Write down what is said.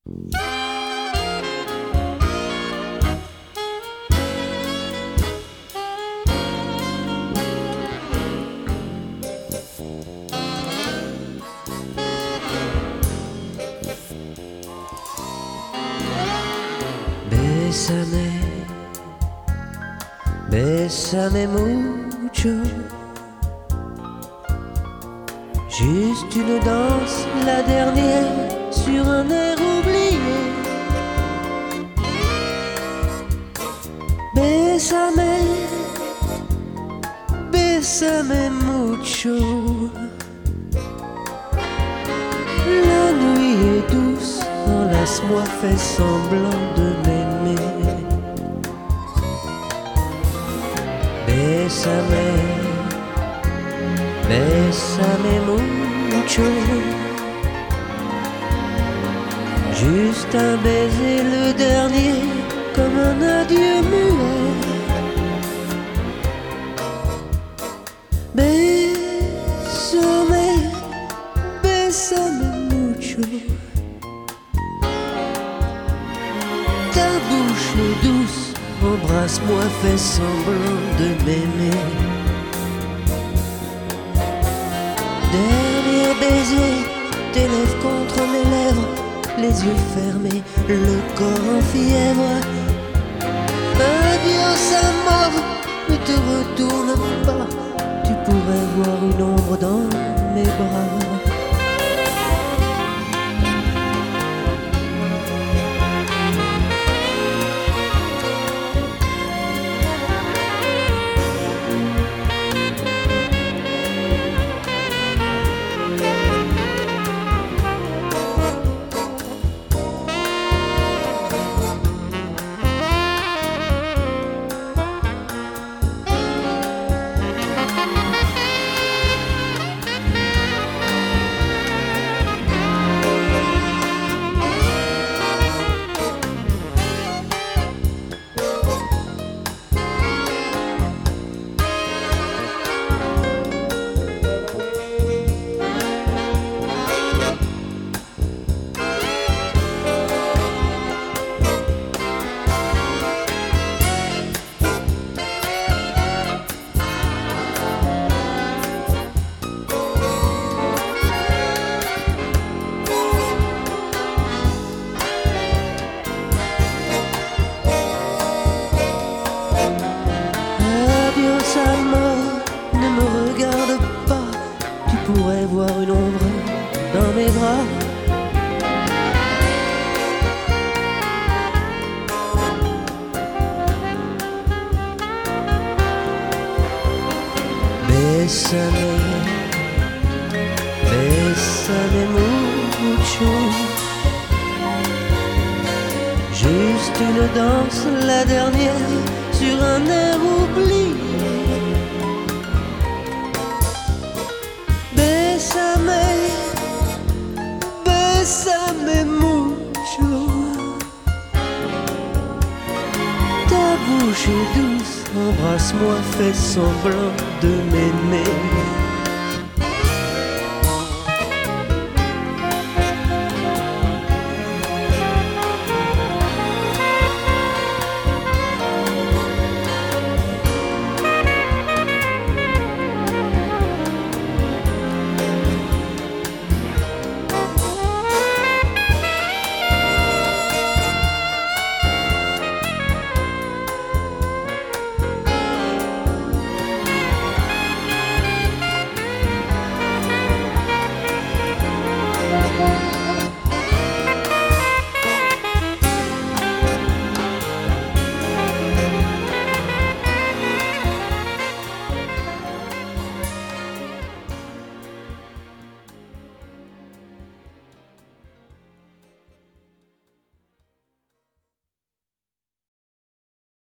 Bésame mucho. Juste une danse, la dernière, sur un air oublié. Bésame, bésame mucho. La nuit est douce, enlace-moi, fais semblant de m'aimer. Bésame, bésame mucho. Juste un baiser, le dernier, comme un adieu muet. Bésame, bésame mucho. Ta bouche est douce, embrasse-moi, fais semblant de m'aimer. Dernier baiser, tes lèvres contre mes lèvres, les yeux fermés, le corps en fièvre. Adios amour, ne te retourne pas, tu pourrais voir une ombre dans mes bras. Ne me regarde pas, tu pourrais voir une ombre dans mes bras. Bésame, bésame mucho. Juste une danse, la dernière, sur un air oublié. Bésame, bésame mucho. Ta bouche est douce, embrasse-moi, fais semblant de m'aimer.